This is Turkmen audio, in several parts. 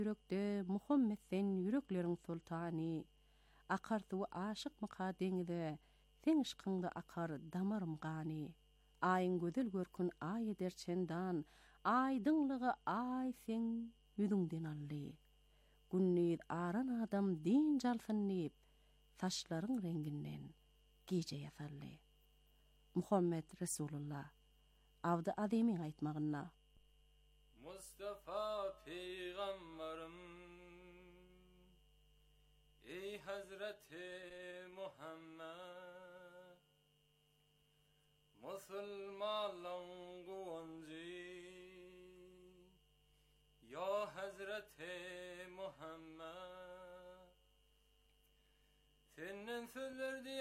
yürekde Muhammed'den yüreklerin sultani, akardı aşık mıka deňide, sen ışkynda akar damarym gani. Ayın gözel görkün ay ederçendan, aýdyňlygy ay sen yüzüňden ally. Günnüz aran adam din jalsyn nip, saçlaryň renginden gije ýasally. Muhammed Resulullah avda ademiň aýtmagyna Mustafa Peygamberim, ey Hazreti Muhammed, Müslümanlaryň gowanjy, ya Hazreti Muhammed, senin sözlerdi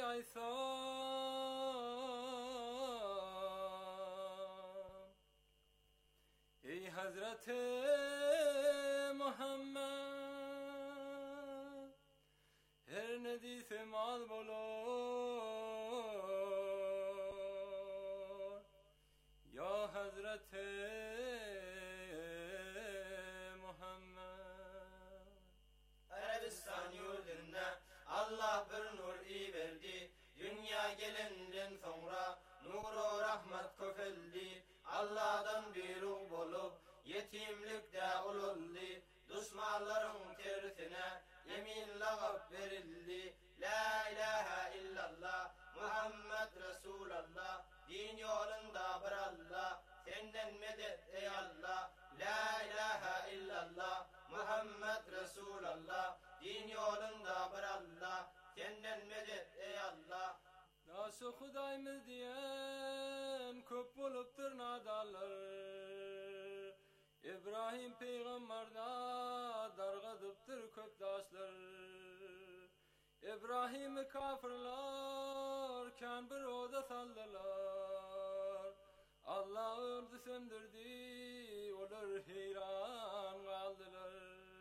aýsam, ey Hazreti Muhammed, her ne diýsem az bolar, ya Hazreti Muhammed. Arabistan yurduna Allah bir nur verdi, dünya gelenden sonra nuru rahmat köfeldi. Allah'dan buyruk bolup yetimlikde ululdi, düşmanların tersine yemin lagap verildi. La ilahe illallah Muhammed Resulullah, din yolunda bir Allah, senden medet ey Allah. La ilahe illallah Muhammed Resulullah, din yolunda bir Allah, senden medet ey Allah. Naşı Hudaýmyz diýen köp bolupdyr nadallar, İbrahim peygamberda dargadypdyr köp daşlar. İbrahim'i kafirlar kan bir oda saldylar, Allah öldü söndürdü, olar heyran kaldılar.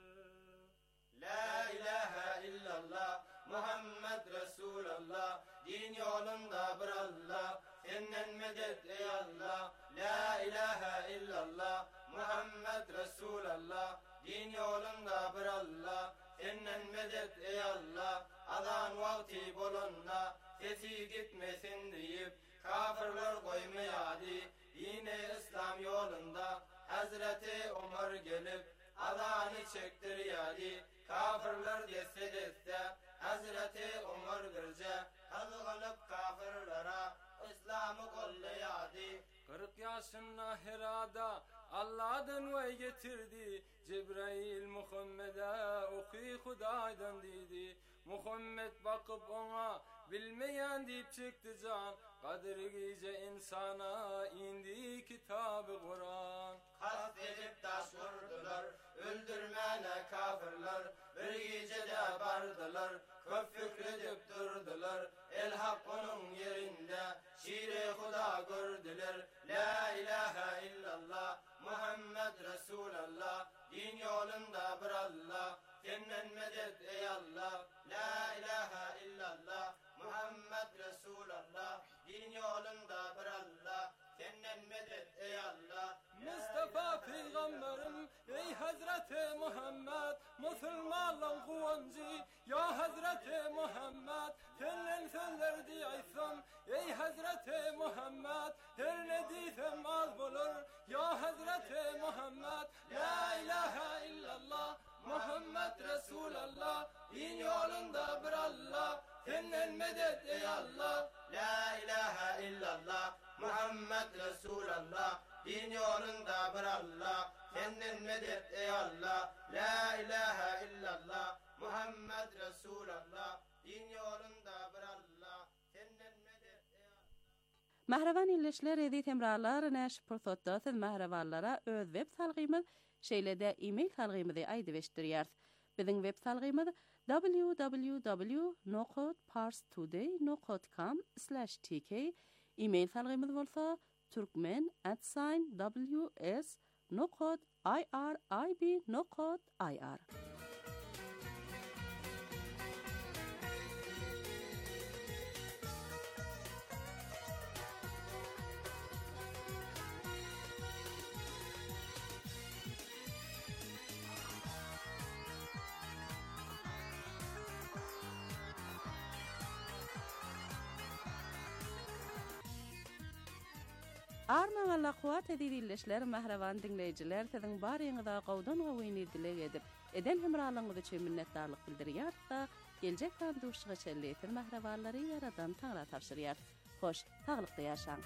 La ilahe illallah Muhammed Resulullah, din yolunda bir Allah, senden medet ey Allah. La ilahe illallah Muhammed Resulullah, din yolunda bir Allah, senden medet ey Allah. Azan vakti bolanda sesi gitmesin deyip kafirler koymayadı, yine İslam yolunda Hazreti Ömer gelip azanı çektiriyadi. Kafirler desse Hazreti Ömer birce hazırlanıp kafirlara İslam'ı kollayadi. 40 yaşında Hira'da Allah'dan vay getirdi, Cebrail Muhammed'e oku Hudaýdan dedi. Muhammed bakıp ona bilmeyen deyip çıktı can, kadrigice insana indi kitabı Kur'an. Kast edip taş vurdular, öldürmene kafirler, bir gecede bardılar, köp fikredip durdular. El hak onun yerinde, şiir-i Huda gördüler. La ilahe illallah Muhammed Resulullah, din yolunda bir Allah, senden medet ey Allah. La ilahe illallah Muhammed Resulullah, din yolunda bir Allah, senden medet ey Allah. Mustafa Peygamberim, ey Hazreti Muhammed, Müslümanlaryň gowanjy, ya Hazreti Muhammed, senden sözlerdi aýsam, ey Hazreti Muhammed, her ne diýsem az bolar, ya Hazreti Muhammed. La ilahe illallah Muhammed Resulullah, din yolunda bir Allah, senden medet ey Allah. La ilahe illallah Muhammed Resulullah, din yolunda bir Allah, senden medet ey Allah. La ilahe illallah Muhammed Resulullah, din yolunda bir Allah, senden medet ey Allah. Mahravan illeşler edi temralar näş pursatda siz mahravanlara öz web salgymyz şeýlede e-mail salgymyzy aýdyp Biziň web salgymyz www.noqodparstoday.com/tk. E-mail salgymyz bolsa turkmen@ws.noqod.ir. Arman Allah kuwat edilişler mahravan dinleyijiler siziň baryňyza gowdan gowýny dilek edip eden hemralygyňyzy üçin minnetdarlyk bildirýär da geljek banduşyga çelleýän mahrawanlary yaradan taňra tapşyrýar. Hoş, taglykda ýaşaň.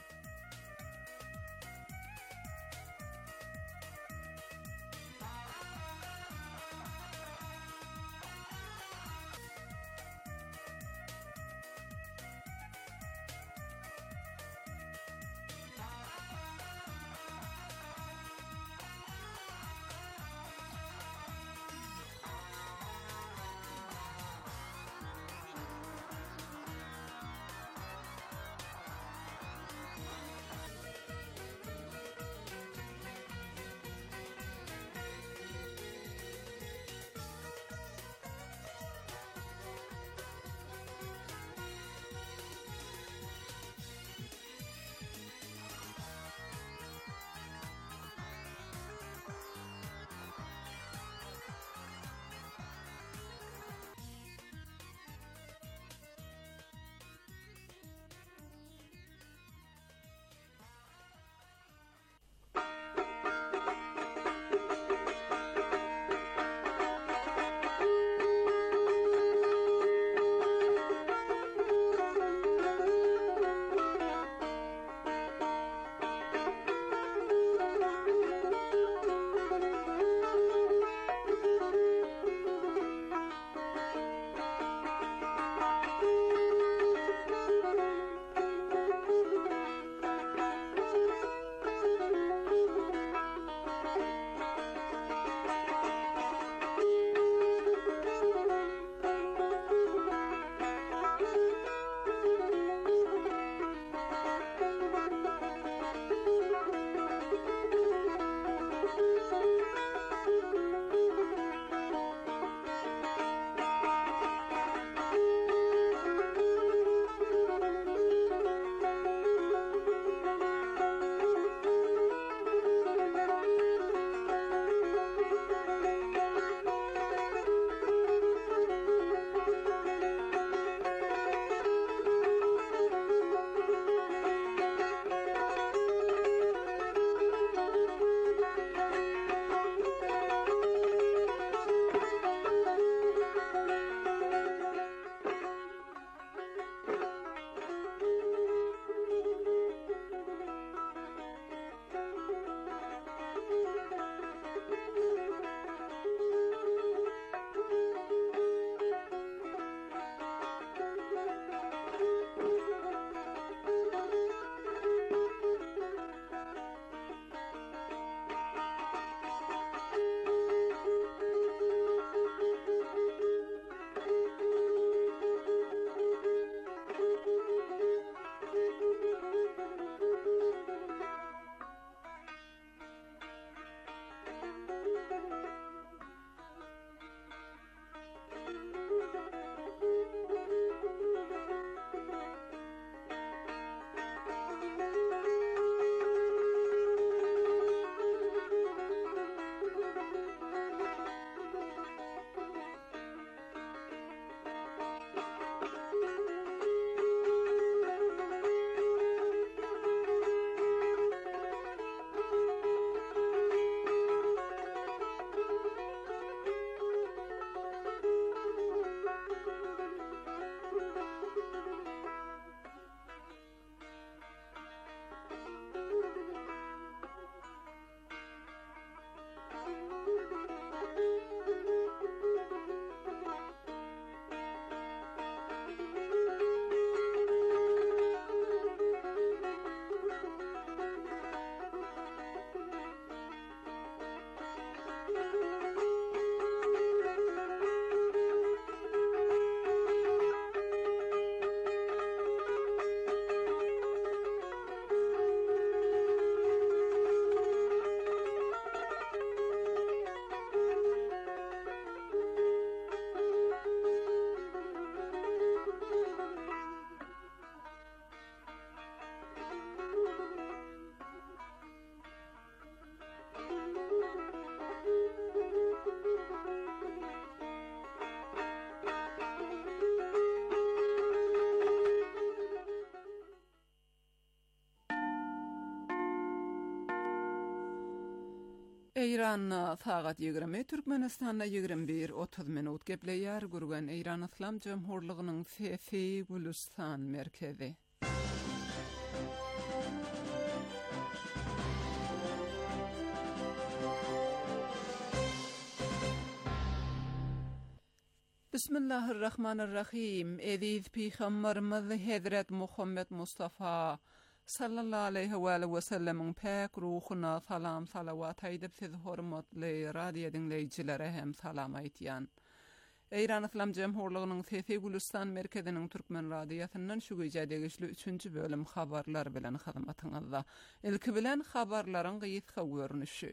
İran saat 20, Türkmenistan'da 21:30 minut gepleýär gurgan İran İslam Jumhurlygynyň Fefi Gulistan merkezi. Bismillahirrahmanirrahim. Ediz Peygamberimiz Hazret Muhammed Mustafa sallallahu aleyhi ve sellem'in pek ruhuna salam salavat aýdyp siz hormatly radio dinleýjilere hem salam aýtýan. İran İslam Jumhurlygynyň Fefi Gulistan merkeziniň Türkmen radiosynyň şu güýje degişli 3-nji bölüm habarlar bilen hyzmatyňyzda. Ilki bilen habarlaryň gyýyska görnüşi.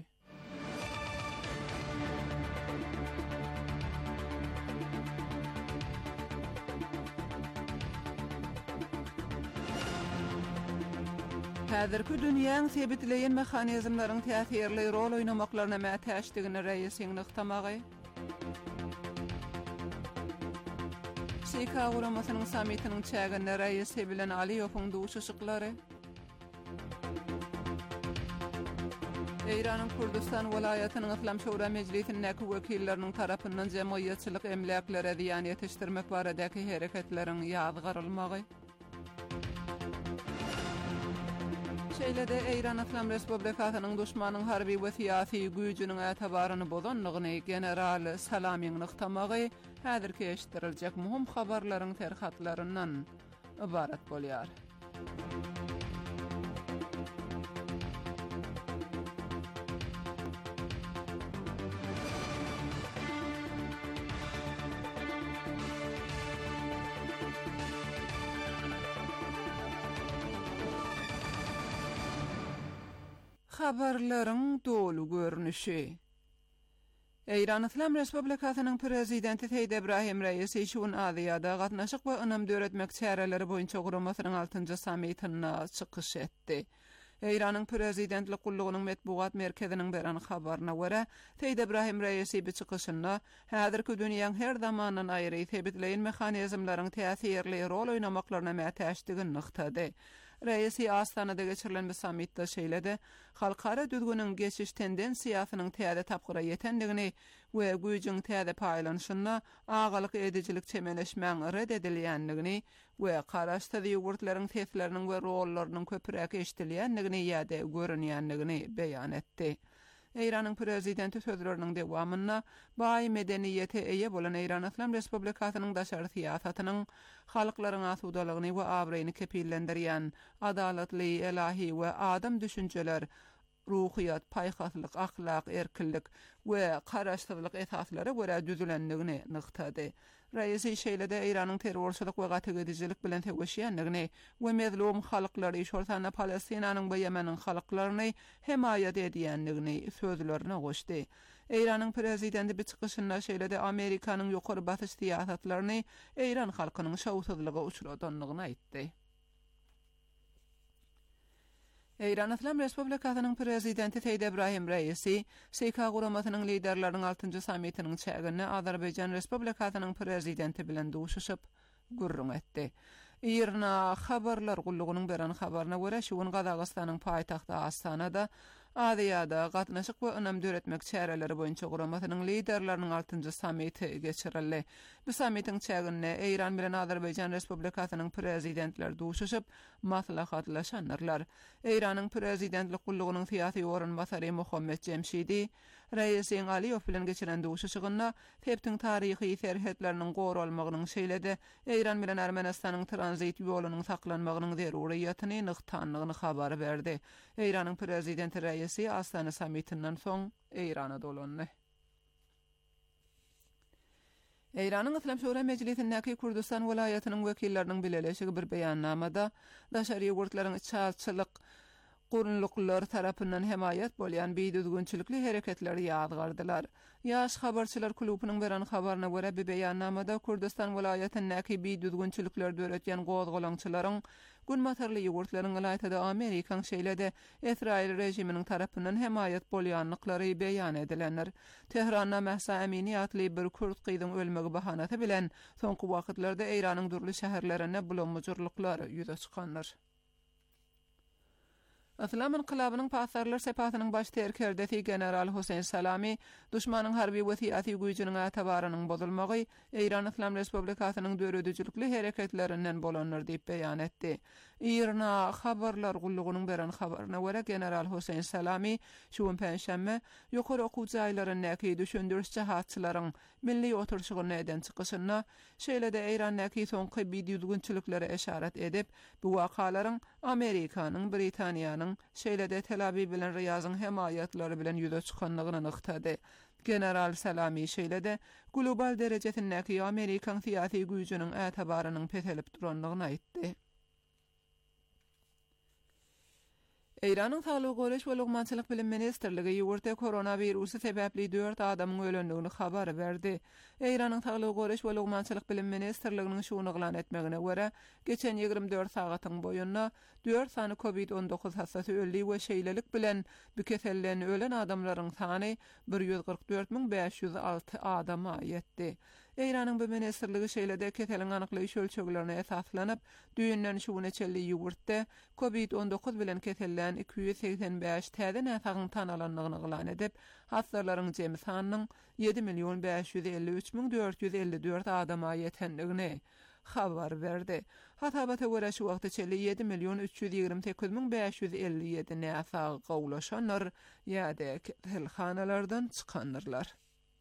Häzirki dünýäň sebitleýän mehanizmlaryň täsirli rol oýnamaklaryna mätäşdigini reýisiň nykdamagy. Şeýka guramasynyň samitiniň çäginde reýisi bilen Aliýowyň duşuşyklary. Eýranyň Kurdistan welaýatynyň Islam Şura Mejlisiniň wekilleriniň tarapyndan jemaýatçylyk emläklere ziýan ýetişdirmek baradäki hereketleriň ýazgarylmagy. Şeýlede Eýran Islam Respublikasynyň duşmanyň harby we syýasy güýjüniň ätabaryny bozanlygyny general Salamyň nykdamagy häzirki eşitdirilejek muhim habarlaryň terhatlaryndan ibarat bolýar. Habarlaryň dolu görnüşi. Eýran Islam Respublikasynyň prezidenti Seýid Ebrahim Reýisi şuň Aziýada gatnaşyk we önüm döretmek çäreleri boýunça guramasynyň 6-njy sammityna çykyş etdi. Eýranyň prezidentlik gullugynyň metbuat merkeziniň beren habaryna görä, Seýid Ebrahim Reýisi bu çykyşynda häzirki dünýäň her zamandan aýry sebitleýän mehanizmlaryň täsirli rol oýnamaklaryna mätäşdigini nykdady. Reýisi Astanada geçirilen bir sammitde şeýledi, halkara düzgünüň geçiş tendensiýasynyň täze tapgyra ýetendigini we güýjüň täze paýlanyşyna agalyk edijilik çemeleşmäň red edilýändigini we garaşdy ýurtlaryň tesirleriniň we rollarynyň köpüräk eşdilýändigini ýa-da görünýändigini beýan etdi. Eýranyň prezidenti sözleriniň dewamyna baý medeniýete eýe bolan Eýran Islam Respublikasynyň daşary syýasatynyň halklaryň asudalygyny we abryny kepillendirýän adalatly, ilahi we adam düşünjeler, ruhiyat, paýhaslyk, ahlak, erkinlik we garaşdyrylyk esaslary görä düzülendigini nykdady. Reýisi şeýlede Eýranyň terrorçylyk we gatygedijilik bilen tegeşýändigini we mezlum halklary şortana Palestinanyň we Ýemeniň halklaryny hemaýat edýändigini sözlerine goşdy. Eýranyň prezidenti bu çykyşynda şeýlede Amerikanyň ýokary batyş siýasatlaryny Eýran halkynyň şawsuzlyga uçradanlygyny aýtdy. Eýran Islam Respublikasynyň prezidenti Seýid Ebrahim Reýisi Şeýka guramasynyň liderleriniň 6-njy sammitiniň çägine Azerbaýjan Respublikasynyň prezidenti bilen duşuşyp gurrun etdi. Irna habarlar gullugynyň beren habaryna görä şuň Gazagystanyň paýtagty Astanada Aziýada gatnaşyk we önüm döretmek çäreleri boýunça guramasynyň liderleriniň 6-njy sammiti geçirildi. Bu sammitiň çägine Eýran bilen Azerbaýjan Respublikasynyň prezidentleri duşuşyp maslahatlaşanlar. Eýranyň prezidentlik gullugynyň syýasy orunbasary Muhammed Cemşidi Reýisiň Aliýow bilen geçiren duşuşygyna teptiň taryhy serhetleriniň goralmagynyň şeýlede Eýran bilen Ermenistanyň tranzit ýolunyň saklanmagynyň zeruriýatyny nykdanlygyny habar berdi. Eýranyň prezidenti Reýisi Astana sammitinden soň Eýrana dolandy. Eýranyň Islam Şura Mejlisiniň Kurdistan welaýatynyň wekilleriniň bileleşigi bir beýannamada daşary ýurtlaryň çarçylyk gurunluklar tarapyndan hemaýat bolýan beýdüzgünçilikli hereketleri ýazgardylar. Ýaş habarçylar klubynyň beren habaryna görä bu beýannamada Kurdistan welaýatynyň beýdüzgünçilikler döretýän gozgolaňçylaryň günmatarly ýurtlaryň ýaýtada Amerikaň şeýlede Israil rejiminiň tarapyndan hemaýat bolýanlyklary beýan edilenler. Tehranda Mahsa Amini adly bir Kurd gyzyň ölmegi bahanaty bilen soňky wagtlarda Eýranyň durly şäherlerine bulanmajyrlyklar ýüze çykanlar. Islam inqilabynyň pasarlar sepatynyň baş terkerdesi general Husayn Salami düşmanyň harby wesiýaty güýjüniň atabarynyň bozulmagy Eýran Islam Respublikasynyň döredüjülükli hereketlerinden bolanlar diýip beýan etdi. İrna habarlar gullugynyň beren habaryna görä general Husayn Salami şu penşemme ýokary okuw jaýlaryny näki düşündürüş jahatçylaryň milli oturşugyny eden çykyşyna şeýle-de Eýrandäki soňky bidiýdügünçiliklere eşaret edip bu wakalaryň Amerikanyň, Britaniýanyň şeýle-de Tel Aviv bilen Riýazyň hemaýatlary bilen ýüze çykanlygyny nyktady. General Salami şeýle-de global derejetindäki Amerikan syýasy güýjüniň ätabarynyň petelip duranlygyny aýtdy. Eýranyň Saglyk Goreş we Lugmançylyk bilim ministrligi ýurtda koronavirusy sebäpli 4 adamyň ölendigini habar berdi. Eýranyň Saglyk Goreş we Lugmançylyk bilim ministrliginiň şuny glan etmegine görä, geçen 24 sagatyň boýundan 4 sany COVID-19 hastasy öldi we şeýlelik bilen bu keselden ölen adamlaryň sany 144.506 adama ýetdi. Eýranyň bu ministrligi şeýle-de keseliň anyklyş ölçeglerine esaslanyp, düýünden şu neçeli ýurtda COVID-19 bilen keselden 285 täze näsagyň tanalanlygyny glan edip, hastalarlaryň jemy sanynyň 7.553.454 adama ýetendigini habar berdi. Hataba töwere şu wagtda 7.328.557 näsa gowlaşanlar ýa-da telhanalardan çykanylar.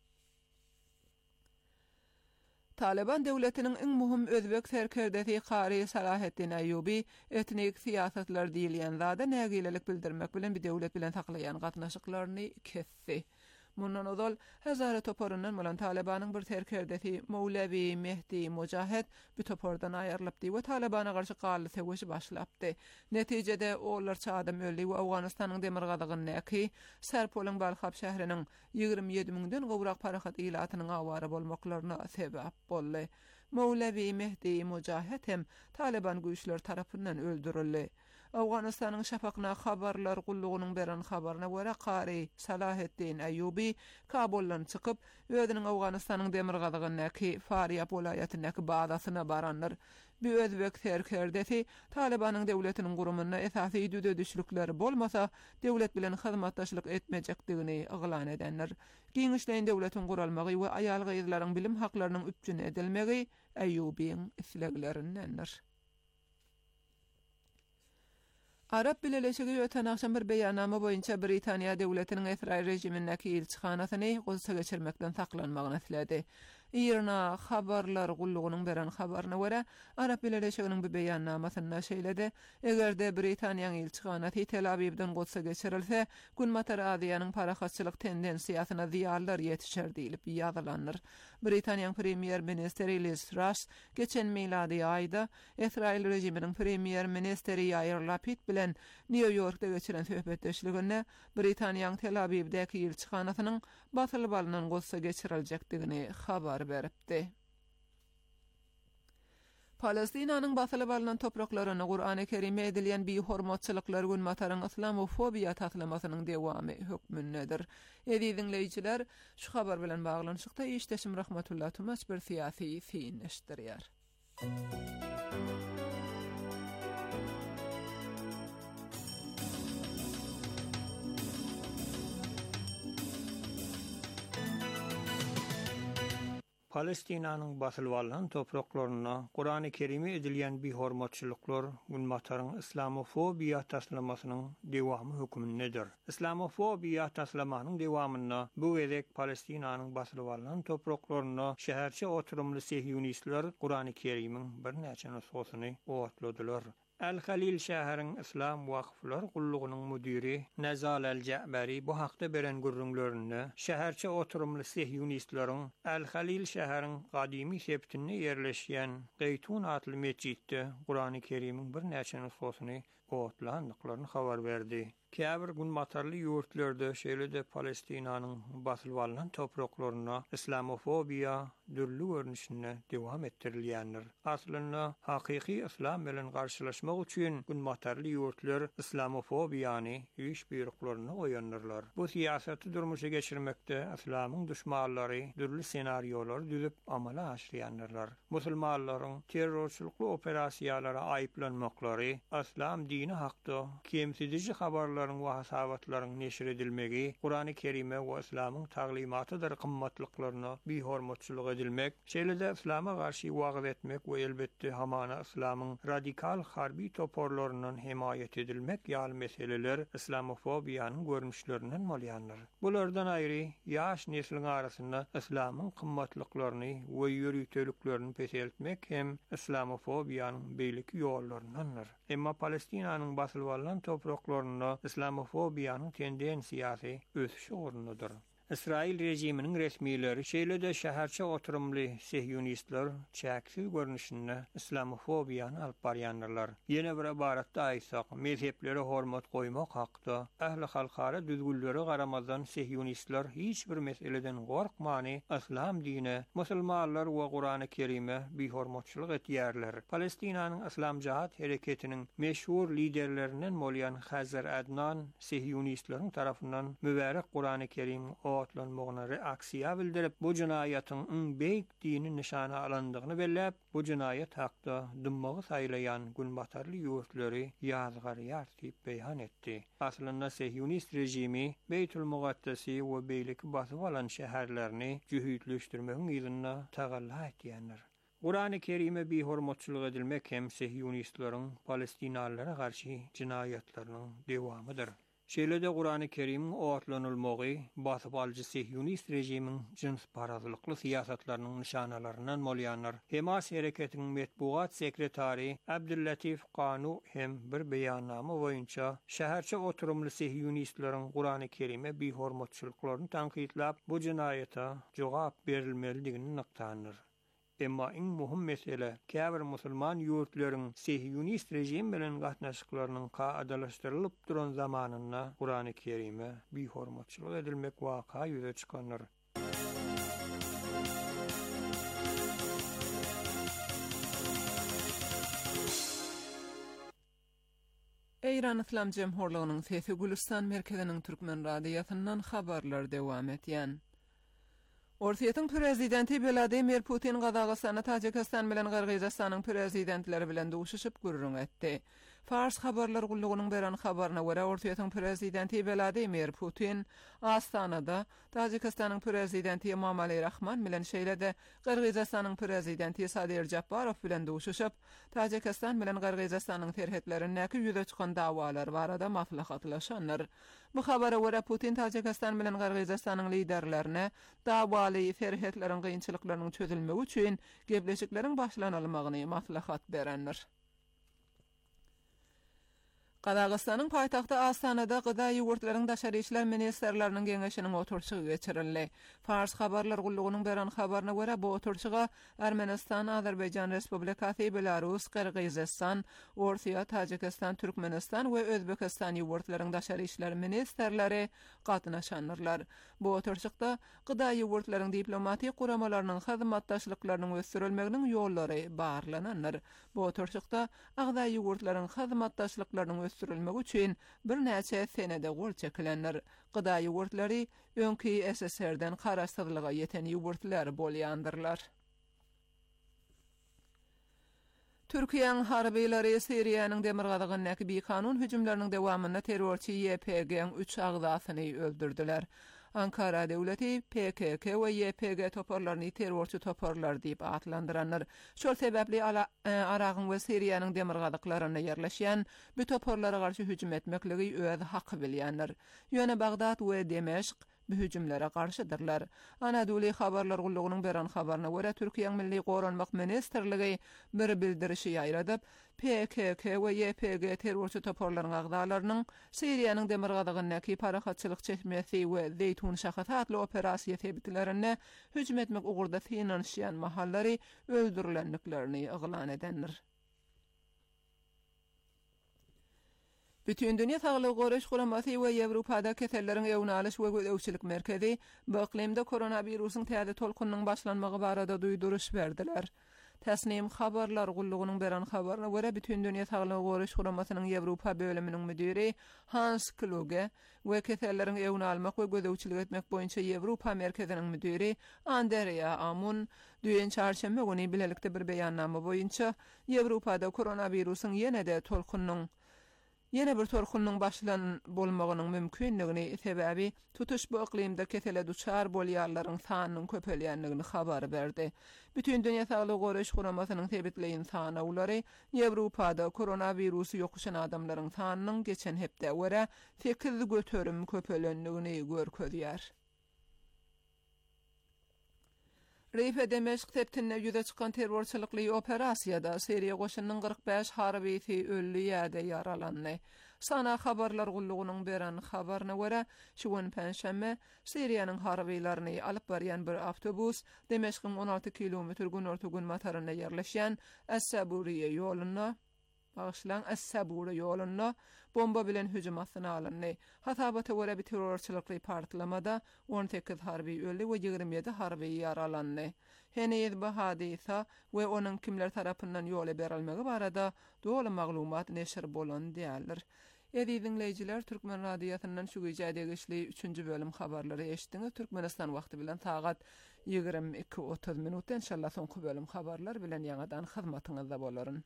Taliban döwletiniň iň muhim özbek serkerdesi Qari Salaheddin Ayyubi etnik siýasatlar diýilýän zada nägilelik bildirmek bilen bir döwlet bilen taklaýan gatnaşyklaryny kesdi. Mundan ozal Hazara toporundan bolan Talibanyň bir serkerdesi Mevlevi Mehdi Mujahed bu topordan aýrylypdy we Talibana garşy galy sewişi başlapdy. Netijede olar çadam öldü we Awganystanyň demir gadygyny Serpolyň Balkhap şäheriniň 27.000den gowrak parahat ilatynyň awara bolmaklaryna sebäp boldy. Mevlevi Mehdi Mujahed hem Taliban güýçleri tarapyndan öldürildi. Awganystanyň şafakna habarlar gullugynyň beren habaryna görä Qari Salaheddin Ayyubi Kabuldan çykyp özüniň Awganystanyň demir gadygyny Faryab welaýatynyň badasyna baranlar. Bu özbek serkerdesi Talibanyň döwletiniň gurumuna esasy düdedişlikleri bolmasa döwlet bilen hyzmatdaşlyk etmejekdigini iglan edenler. Giňişleýän döwletiň guralmagy we aýal gyzlaryň bilim haklarynyň üpjüne edilmegi Ayyubiň isleglerindendir. Arap Birleşigi öten akşam bir beýannama boýunça Britaniýa döwletiniň Israil rejimindäki elçixanasyny gözden geçirmekden saklanmagyny tiledi. Irna habarlar gullugynyň beren habaryna görä, Arap Birleşiginiň bu beýannamasyna şeýledi, egerde Britaniýanyň elçixanasy Tel Avivden gözden geçirilse, Günmatar Aziýanyň parahatçylyk tendensiýasyna ziýarlar ýetişer diýilip ýazylanlar. Britaniýanyň premier ministeri Liz Truss geçen miladi aýda Israil rejiminiň premier ministeri Yair Lapid bilen New Yorkda geçiren söhbetdeşliginde Britaniýanyň Tel Avivdäki elçixanasynyň batylyp alynan gözden geçiriljekdigini habar beripdi. Palestinanyň batylyp alynan topraklaryna Qur'an-ı Kerim'e edilýän bir hormatçylyklar Günmataryň islamofobiýa taslamasynyň dewamy hökmündedir. Dinleýijiler, şu habar bilen baglanyşykda işdeşim Rahmetullah Tumas bir siýasy fiýinleşdirýär. Palestinanyň basylyp alynan topraklaryna Qur'an-ı Kerim'e edilýän bir hormatçylyklar Günmataryň islamofobiýa taslamasynyň dewamy hökmündedir. Islamofobiýa taslamanyň dewamyna bu gezek Palestinanyň basylyp alynan topraklaryna şäherçe oturumly sehyunistler Qur'an-ı Kerim'iň bir näçe nusgasyny owatladylar. El-Halil şäheriniň Islam wagflar gullugynyň müdiri Nazal el-Ja'bari bu hakda beren gürrüňlerini şäherçe oturumly sehyunistleriň El-Halil şäheriniň gadymy septinde ýerleşýän Geytun adly mesjidde Qur'an-ı Kerim'iň bir näçe nusgasyny owatlandyklaryny habar berdi. Käbir Günmatarly ýurtlarda şeýle-de Palestinanyň basylyp alynan topraklaryna islamofobiýa dürli görnüşine dewam etdirilýändir. Aslynda hakyky islam bilen garşylaşmak üçin Günmatarly ýurtlar islamofobiýany iş buyruklaryna goýanlarlar. Bu siýasaty durmuşa geçirmekde islamyň düşmanlary dürli senariolar düzüp amala aşyrýanlar. Musulmanlaryň terrorçylykly operasiýalara aýyplanmaklary islam dini hakda kemsidici habarlaryň we hasabatlaryň neşir edilmegi, Qur'an-ı Kerime we İslamyň taglimatydyr kymmatlyklaryna behormatçylyk edilmek, şeýle-de İslama garşy wagt etmek we elbetde hamana İslamyň radikal harbi toporlaryndan himayet edilmek ýaly meseleler islamofobiýanyň görnüşlerinden bolýandyr. Bulardan aýry ýaş nesliň arasynda İslamyň kymmatlyklaryny we ýürüteliklerini peşeltmek hem islamofobiýanyň beýleki ýollaryndandyr. Emma Palestinanyň basylwalan topraklaryna islamofobiýanyň tendensiýasy ösüşi ornudyr. İsrail rejiminiň resmiýetleri şeýle-de şäherçe oturumly sehyonistler çäksiz görnüşinde islamofobiýany alyp barýandylar. Ýene bir ibaratda aýsak, mezhepleri hormat goýmak hakda ähli halkara düzgünleri garamazdan sehyonistler hiç bir meseleden gorkmany İslam dine, musulmanlar we Qur'an-ı Kerime behormatçylyk etýärler. Palestinanyň İslam Cihat hereketiniň meşhur liderlerinden bolýan Hazar Adnan sehyonistlaryň tarapyndan mübarek Qur'an-ı Kerim otlanmagyna reaksiýa bildirip, bu jinayatyň beýik dini nişana alandygyny belläp, bu jinayat hakda dymmagy saýlayan günbatarly ýurtları ýazgarýar diýip beýan etdi. Aslynda sehyonist rejimi Beytul Muqaddesi we beýleki basyp alan şäherlerini jühütleşdirmegiň ýylyna tagalla etýänler. Qur'an-ı Kerime behormatçylyk edilmek hem sehyonistlaryň Palestinalylara garşy jinayatlarynyň dewamydyr. Şeýle-de Qur'an-ı Kerim'in otlanylmagy basyp alyjy sehyonist rejimiň jins parazlykly siýasatlarynyň nişanalaryndan bolýandyr. Hamas hereketiniň metbuat sekretary Abdullatif Qanu hem bir beýannama boýunça şäherçe oturumly sehyonistlaryň Qur'an-ı Kerime behormatçylyklaryny tanqidlap, bu jinayata jogap berilmelidigini nykdandyr. Emma iň muhim mesele, käbir musulman ýurtlaryň sehyonist rejim bilen gatnaşyklarynyň adalaşdyrylyp duran zamanynda Qur'an-ı Kerime behormatçylyk edilmek waka ýüze çykandyr. Eýran Islam Jemhurlygynyň Sesi Gülistan merkeziniň türkmen radiýasyndan habarlar dowam etýän. Orsiýetiň prezidenti Vladimir Putin Gazagystany Tajikistan bilen Qırgızystanyň prezidentleri bilen duşuşyp gürrüň etdi. Fars habarlar gullugynyň beran habaryna görä Orsiýetiň prezidenti Vladimir Putin Astanada Tajikistanyň prezidenti Emomali Rahman bilen şeýle-de Qırgızystanyň prezidenti Sadir Japarov bilen duşuşyp, Tajikistan bilen Qırgızystanyň terhetlerindäki ýüze çykan dawalar barada maslahatlaşanlar. Bu habara görä Putin Tajikistan bilen Qırgızystanyň liderlerine dawaly terhetleriň gynçylyklarynyň çözülmegi üçin gepleşikleriň başlanylmagyny maslahat berenler. Qazaqstanyň paýtagty Astanada gyda ýurtlaryň daşary işler ministerleriniň geňeşiniň oturşygy geçirildi. Fars habarlar gullugynyň beran habaryna görä bu oturşyga Ermenistan, Azerbaýjan Respublikasy, Belarus, Qırgızystan, Orsiýa, Tajikistan, Türkmenistan we Özbekistan ýurtlaryň daşary işler ministerleri gatnaşanlar. Bu oturşykda gyda ýurtlaryň diplomatik guramalarynyň hyzmatdaşlyklarynyň ösdürilmeginiň ýollary barlananlar. Bu oturşykda agda ýurtlaryň hyzmatdaşlyklarynyň ösdürilmegi üçin bir näçe senede gol çekilenler. Gyda ýurtlary öňki SSR-den garaşdyrlyga ýeten ýurtlar bolýandyrlar. Türkiýanyň harbiýleri Siriýanyň demirgazygynyň bir kanun hüjümleriniň dowamynda terrorçy YPG-niň 3 agdasyny öldürdiler. Ankara döwleti PKK we YPG toparlaryny terrorçy toparlar diýip atlandyranlar. Şol sebäpli Aragyň we Siriýanyň demirgazyklaryna ýerleşýän bu toparlara garşy hüjüm etmekligi öz haky bilýänler. Ýöne Bagdad we Demeşk bu hüjümlere garşydyrlar. Anadolu habarlar gullugynyň beran habaryna görä Türkiýanyň Milli Goranmak Ministrligi bir bildirişi ýaýradyp, PKK we YPG terrorçy toparlaryň agdalarynyň Siriýanyň demirgazygynyň parahatçylyk çeşmesi we Zeytun şahaty adly operasiýa sebitlerine hüjüm etmek ugurda finansiýan mahallary öldürilenliklerini eglan edenler. Bütün Dünya Sağlyk Goraş Guramasy we Ýewropada keselleriň ýewne alyş we gödäwçilik merkezi bu iklimde koronawirusyň täze tolkunynyň başlanmagy barada duýduruş berdiler. Täsnim habarlar gullugynyň beran habaryna görä Bütün Dünya Sağlyk Goraş Guramasynyň Ýewropa bölüminiň müdiri Hans Kluge we keselleriň ýewne almak we gödäwçilik etmek boýunça Ýewropa merkeziniň müdiri Andrea Amun düýen çarşamba güni bilelikde bir beýannama boýunça Ýewropada koronawirusyň ýene-de tolkunynyň Yine bir torkunun başlan bolmagynyň mümkinligini sebäbi tutuş bu iklimde kesele duçar bolýarlaryň sanynyň köpelýänligini habar berdi. Bütün dünýä Saglyk Goraş Guramasynyň tebitleýän sanawlary Ýewropada koronawirusu ýokuşan adamlaryň sanynyň geçen hepde görä 8 göterim köpelenligini görkezýär. Reyfe Demeşk septinde yüze çıkan terrorçılıklı operasiyada Seriýa goşunyň 45 harbisi öldü ýa-da yaralandy. Sana habarlar gullugynyň beren habaryna görä, şu gün penşemme Seriýanyň harbiýlaryny alyp barýan bir awtobus Demeşkiň 16 kilometr günortagun mataryna ýerleşýän As-Saburiýa ýoluna As-Sabura ýoluna bomba bilen hüjüm astyna alındy. Hasabata görä bir terrorçylykly partlamada 18 harbiy öldü we 27 harbiy yaralandy. Hene bu hadisa we onun kimler tarapyndan ýola berilmegi barada dogry maglumat neşir bolan diýerler. Dinleyijiler, Türkmen radiosynyň şu güýje degişli 3-nji bölüm habarlary eşitdiňiz. Türkmenistan wagty bilen saat 22:30 minutda inşallah soňky bölüm habarlar bilen ýa-dan hyzmatyňyzda bolaryn.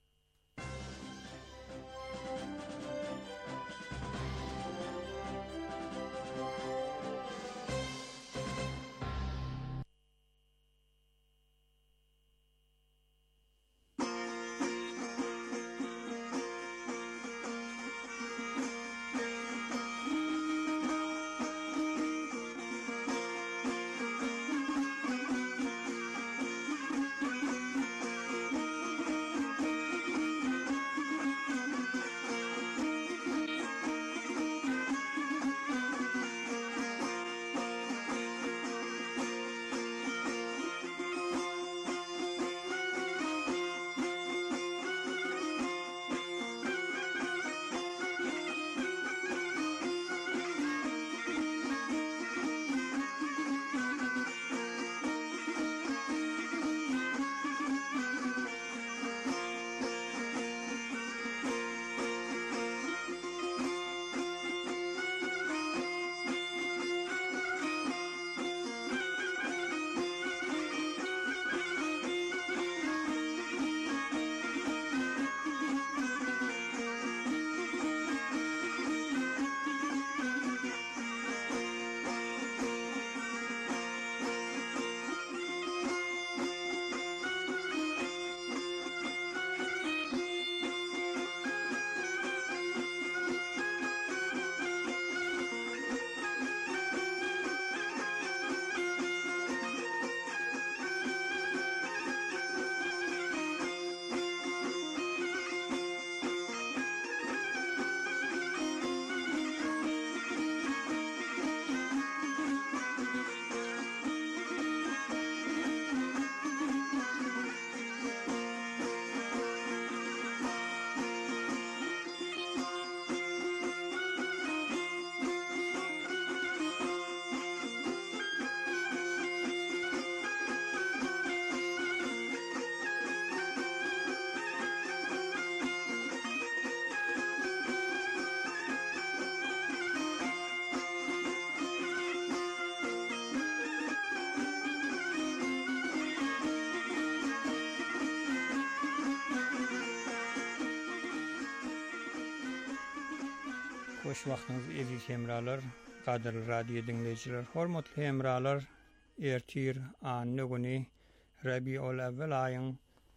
Hoş wagtyňyz eziz hemralar, gaderli radio dinleyijiler, hormatly hemralar, ertir anny güni Rabiul Awwal aýynyň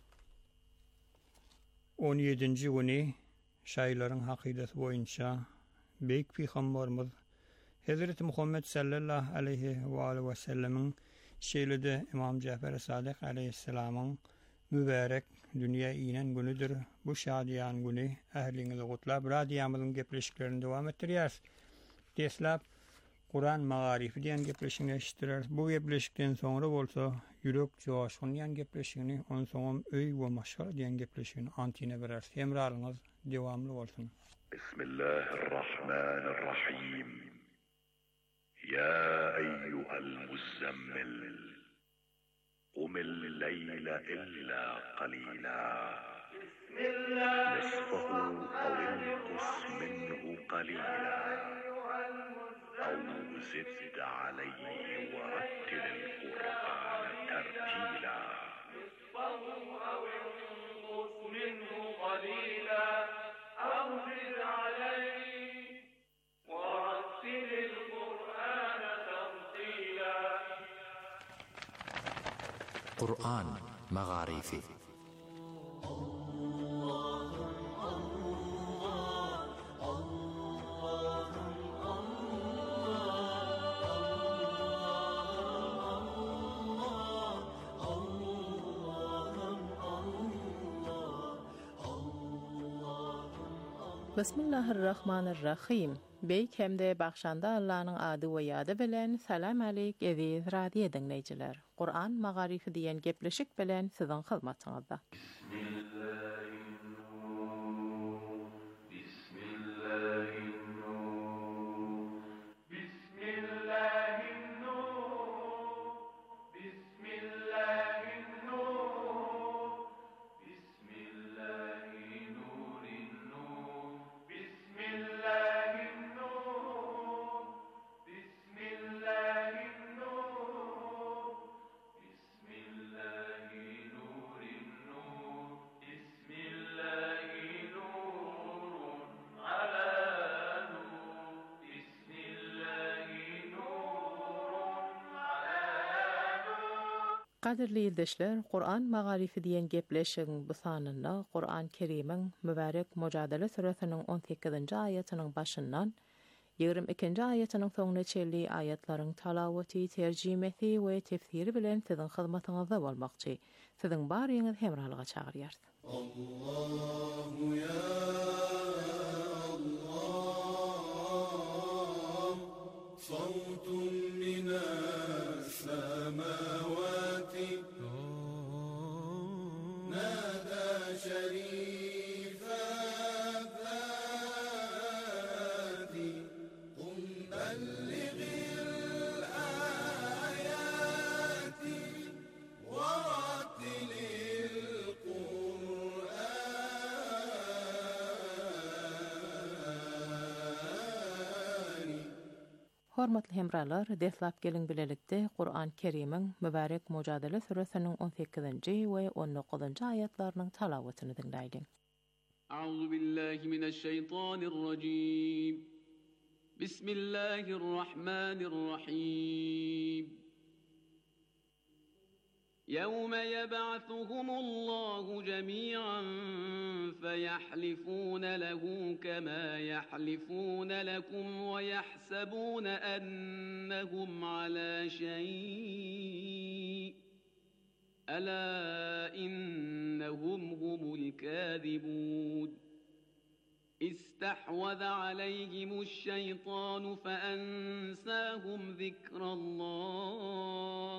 17-nji güni şaýlaryň hakydasy boýunça beýik Peýgamberimiz Hazreti Muhammed sallallahu aleyhi we sellemiň şeýlede İmam Cafer Sadyk aleyhissalamyň mübarek dünýä inen günüdür. Bu şadiýan güni ähliňizi gutlap radiýamyzyň gepleşiklerini dowam etdirýär. Deslap Kur'an magarifi diýen gepleşigini eşitdirýär. Bu gepleşikden soňra bolsa ýürek joşgyn diýen gepleşigini, onuň soňam öý we maşgara diýen gepleşigini antine berer. Hemralyňyz dowamly bolsun. Bismillahirrahmanirrahim. Ya eyyuhal muzammil قم الليل إلا قليلا نصفه أو انقص منه قليلا أو زد عليه ورتل القرآن ترتيلا نصفه أو انقص منه قليلا أو زد Kur'an Magharifi. Bismillahirrahmanirrahim. Beyk hemde baxşanda Allah'ın adı we ýady bilen salam aleyk eziz radio dinleýijiler. Kur'an Magharifi diýen gepleşik bilen siziň hyzmatyňyzda. Qadirli ýerdeşler, Kur'an Magharifi diýen gepleşigiň bu sanynda Kur'an Kerimiň Mübarek Mujadala suresiniň 18-nji aýatynyň başyndan 22-nji aýatynyň soňuna çelli aýatlaryň talawaty, terjimesi we tefsiri bilen siziň hyzmatyňyzda bolmakçy. Siziň baryňyz hemralyga çagyrýar. Allahu ya Allah, sawtun minas samawati nada sharifa dhati qum ballighil ayati wa rattilil qur'ani. Hormatly hemralar, deslap gelin bilelikde Kur'an Kerimiň Mübarek Mujadala suresiniň 18-nji we 19-njy aýatlarynyň talawatyny dinleýin. A'udzu billahi mineşşeytanirracim. Bismillahirrahmanirrahim. يَوْمَ يَبْعَثُهُمُ اللَّهُ جَمِيعًا فَيَحْلِفُونَ لَهُ كَمَا يَحْلِفُونَ لَكُمْ وَيَحْسَبُونَ أَنَّهُمْ عَلَى شَيْءٍ أَلَا إِنَّهُمْ هُمُ الْكَاذِبُونَ استحوذ عليهم الشيطان فأنساهم ذكر الله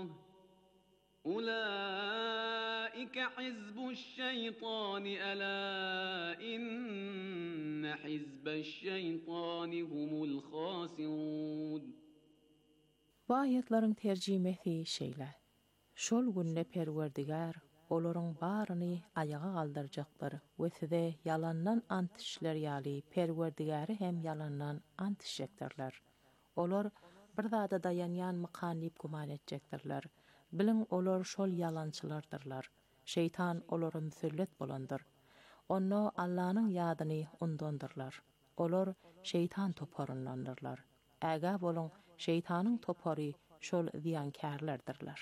أولئك حزب الشيطان ألا إن حزب الشيطان هم الخاسرون. Bu ayetlerin tercimesi şeýle. Şol günne Perwerdigar olaryň baryny ayaga galdyrjaklar we size yalandan ant işler ýaly Perwerdigary hem yalandan ant işekdirler. Olar bir zada dayanýan mykanyp guman etjekdirler. Bilin olar şol yalançylardyrlar. Şeytan olary müsellet bolandyr. Onu Allah'nyň ýadyny undandyrlar. Olar şeytan toparynlandyrlar. Äga bolun şeytanyň topary şol ziyankarlardyrlar.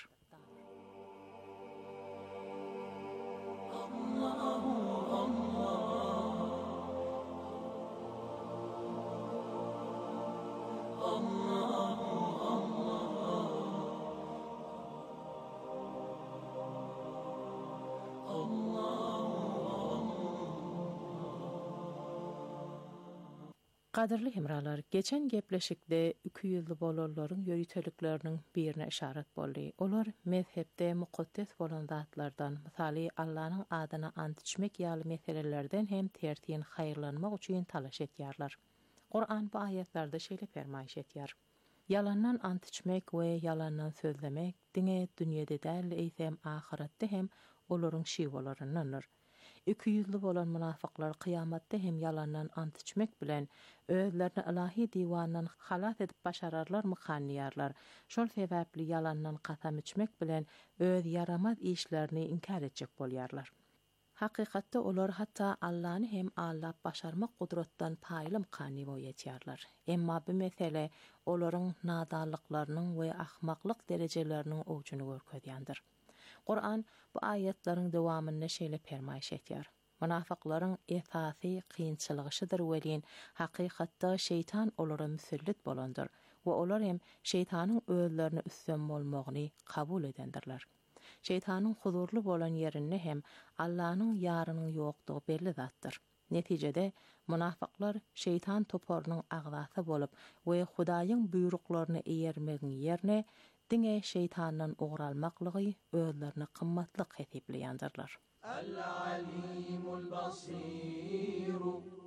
Qadirli hemralar, geçen gepleşikde 200 bolarlaryň ýörütelikleriniň birine işaret boldy. Olar mezhepde mukaddes bolan zatlardan, misali Allah'nyň adyna ant içmek ýaly meselelerden hem tertin haýyrlanmak üçin talaş etýärler. Kur'an bu ayetlarda şeýle fermaýş etýär. Yalandan ant içmek we yalandan sözlemek diňe dünýede däl eýsem ahiretde hem olaryň şiwalarynynyr. 200 bolan münafıklar kıyamatda hem yalandan ant içmek bilen özlerini ilahi diwandan halat edip başararlar mı kaniyarlar. Şol sebäpli yalandan kasam içmek bilen öz yaramaz işlerini inkar etjek bolýarlar. Hakykatda olar hatta Allah'ny hem allap başarmak kudretden paýlym kany boýatýarlar. Emma bu mesele olaryň nadanlyklarynyň we ahmaklyk derejeleriniň owçuny görkezýändir. Qur'an bu ayetlerin dowamyny şeýle permaýş etýär. Munafyklaryň esasy kynçylygyşydyr welin hakykatda şeytan olara müsellit bolandyr we olar hem şeytanyň özlerine üstün bolmagyny kabul edendirler. Şeytanyň huzurlu bolan ýerini hem Allahyň ýarynyň ýokdugy belli zatdyr. Netijede munafyklar şeytan toporunyň agdasy bolup we Hudaýyň buýruklaryny eýermegiň ýerine diňe şeytanyň ugralmaklygy özlerini kymmatly hesipleýändirler. Al-Alimul Basir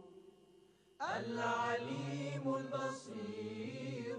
Al-Alimul Basir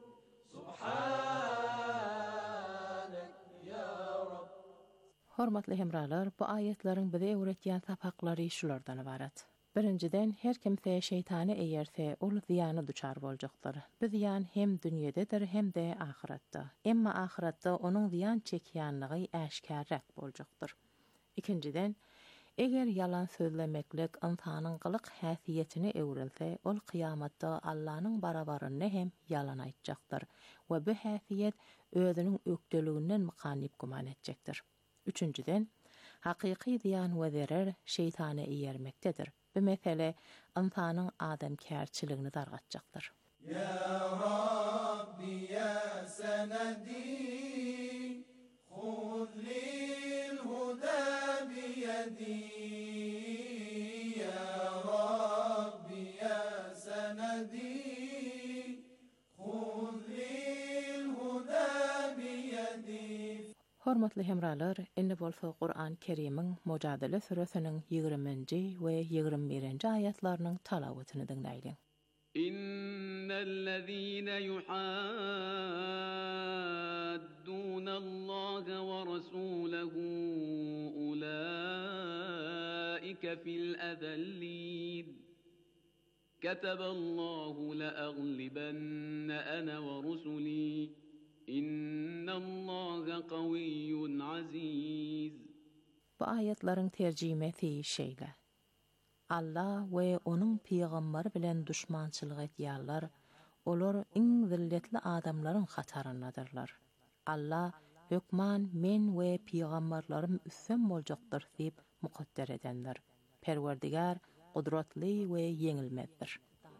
Subhanak ya Rabb. Hormatly hemralar, bu ayetleriň bize öwretýän sapaklary şulardan ibaret. Birinciden, her kimse şeytany eýerse, ol ziýany duçar boljakdyr. Bu ziýan hem dünýededir, hem de ahiretde. Emma ahiretde onuň ziýan çekýänligi äşkärrak boljakdyr. Ikinciden, eger yalan sözlemeklik insanyň gylyk häsiýetini öwrelse, ol kıyamatda Allahyň barabaryny hem yalan aýtjakdyr we bu häsiýet özüniň ökdeliginden mykanyp guman etjekdir. Üçünciden, hakyky ziýan we zarar şeytana eýermekdedir. Bu mesele insanyň adamkärçiligini dargatjakdyr. Ya Rabbi ya sanadi khudh lil huda bi yadi ya Rabbi ya sanadi khudh lil huda bi yadi. Hormatly hemralar, indi bolsa Qur'an Kerimiň Mujadala suresiniň 20-nji we 21-nji ayatlarynyň talawatyny dinleýin. İnnellezîne yuhaddûnallâhe ve rasûlehu ulâike fil ezellîn. Keteballâhu le'aglibenne ene ve rusulî. İnnallâhe kaviyyun aziz. Bu ayetlaryň terjimesi şeýle. Allah we onuň peýgamberi bilen düşmançylyk etýärler. Olar iň zilletli adamlaryň hatarynadyrlar. Allah hökman men we peýgamberlerim üstün boljakdyr diýip mukadder edenler. Perwerdigar gudratly we yeňilmezdir.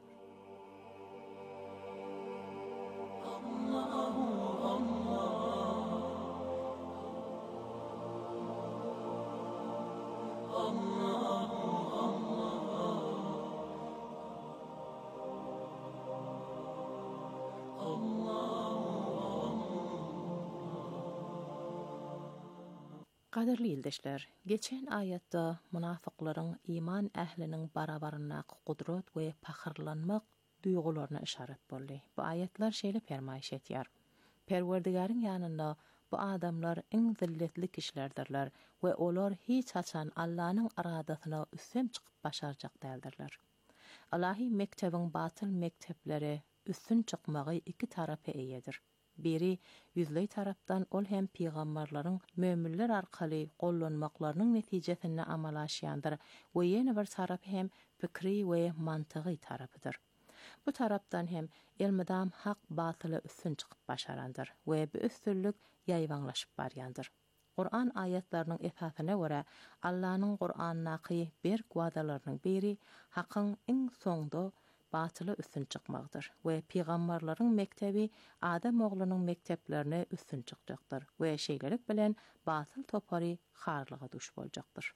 Qadirli ildeşler, geçen ayette munafıklaryň iman ähliniň barabaryna gudrat we pahyrlanmak duýgularyna işaret boldy. Bu ayetler şeýle permaýş etýär. Perwerdigariň ýanynda bu adamlar iň zilletli kişilerdirler we olar hiç haçan Allahyň aradasyna üstün çykyp başarjak däldirler. Allahy mektebiň batyl mektepleri üstün çykmagy iki tarapy eýedir. Biri yüzley tarapdan ol hem peýgamberleriň möminler arkaly gollanmaklarynyň netijesinde amal aşýandyr we ýene bir tarap hem pikri we mantygy tarapydyr. Bu tarapdan hem elmedam hak batyly üstün çykyp başarandyr we bu üstünlük ýaýwanlaşyp barýandyr. Qur'an ayetleriniň esasyna görä Allahyň Qur'annaky bir guadalarynyň biri hakyň iň soňda batyly üstün çykmagdyr we peýgamberleriň mektebi adam oglunyň mekteplerine üstün çykjakdyr we şeýlerik bilen batyl topary harlyga duş boljakdyr.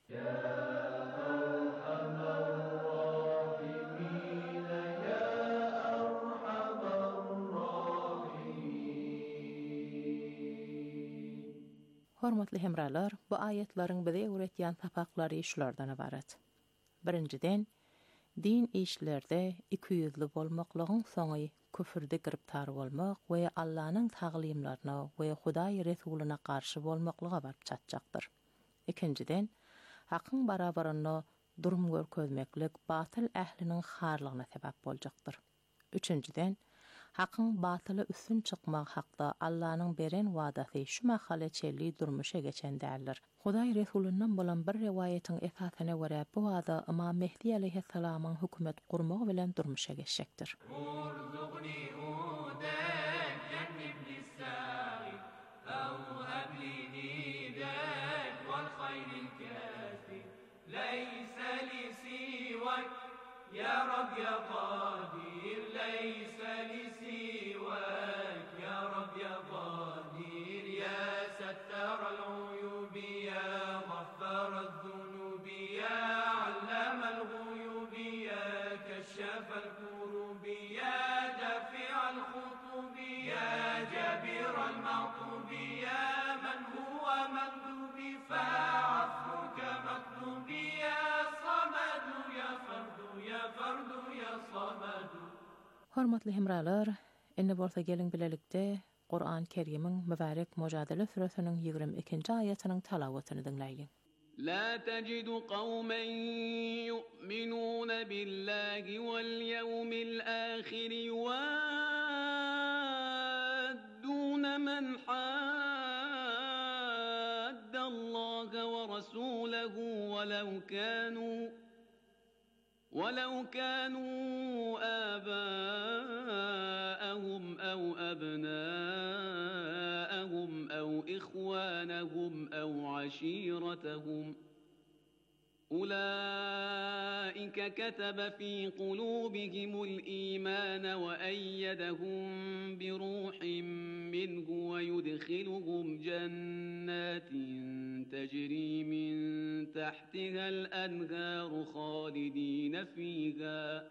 Hormatly hemralar, bu ayetleriň bize öwretýän sapaklary şulardan ibaret. Birinciden, din işlerde ikiyüzlü bolmaklygyň soňy küfürde giriptar bolmak we Allahyň taglimlaryna we Hudaý Resulüne garşy bolmaklyga baryp çatjakdyr. Ikinciden, hakyň barabaryna durum görkezmeklik batyl ähliniň harlygyna sebäp boljakdyr. Üçünciden, hakyň batyly üstün çykmak hakda Allahyň beren wadasy şu mahaleçeli durmuşa geçen däldir. Hudaý Resulünden bolan bir riwayetin esasyna görä bu wada Imam Mehdi aleyhissalamyň hökümet gurmagy bilen durmuşa geçecekdir. يا قدير ليس لسواك يا رب يا قدير يا ستار العيوب يا غفار الذنوب يا علام الغيوب يا كشاف الكروب يا دافع الخطوب يا جابر المعطوب يا من هو مندوب فعفوك مطلوب يا صمد يا فرد يا فرد يا صمد. Hormatly hemralar, indi bolsa gelin bilelikde Qur'an Kerim'in mübarek Mujadele Suresi'nin 22-nji aýatynyň talawatyny dinleýin. لا تجد قوما يؤمنون بالله واليوم الآخر يوادون من حاد الله ورسوله ولو كانوا آباءهم أو أبناءهم أو إخوانهم أو عشيرتهم أولئك كتب في قلوبهم الإيمان وأيدهم بروح منه ويدخلهم جنات تجري من تحتها الأنهار خالدين فيها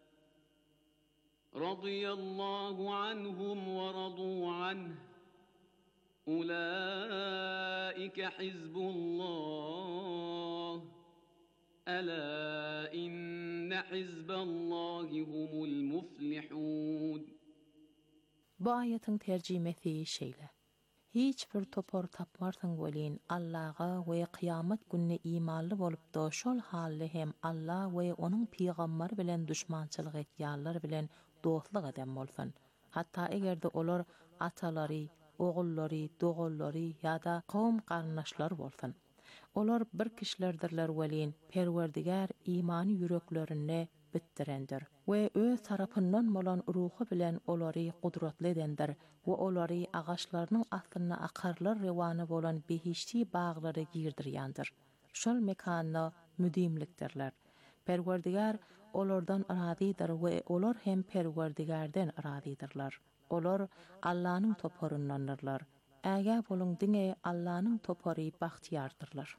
رضي الله عنهم ورضوا عنه أولئك حزب الله ألا إن حزب الله هم المفلحون. Bu aýatyň terjimesi şeýle. Hiç bir topor tapmarsyň welin Allaha we kıyamet gününe imanly bolup-da şol halde hem Allah we onuň peýgamberi bilen düşmançylyk etýärler bilen dostlyk eden bolsun. Hatta egerde olar atalary, ogullary, dogullary ýa-da kawm garnaşlary bolsun. Olar bir kişilerdirler welin Perwerdigar imany yüreklerine bitdirendir we öz tarapyndan bolan ruhy bilen olary gudratly edendir we olary agaçlarynyň astyna akarlar rewany bolan behişti baglary girdirýändir. Şol mekanyna müdimlikdirler. Perwerdigar olardan razydyr we olar hem Perwerdigardan razydyrlar. Olar Allah'nyň toporundandyrlar. Äge bolun diňe Allah'nyň topory bahtiýardyrlar.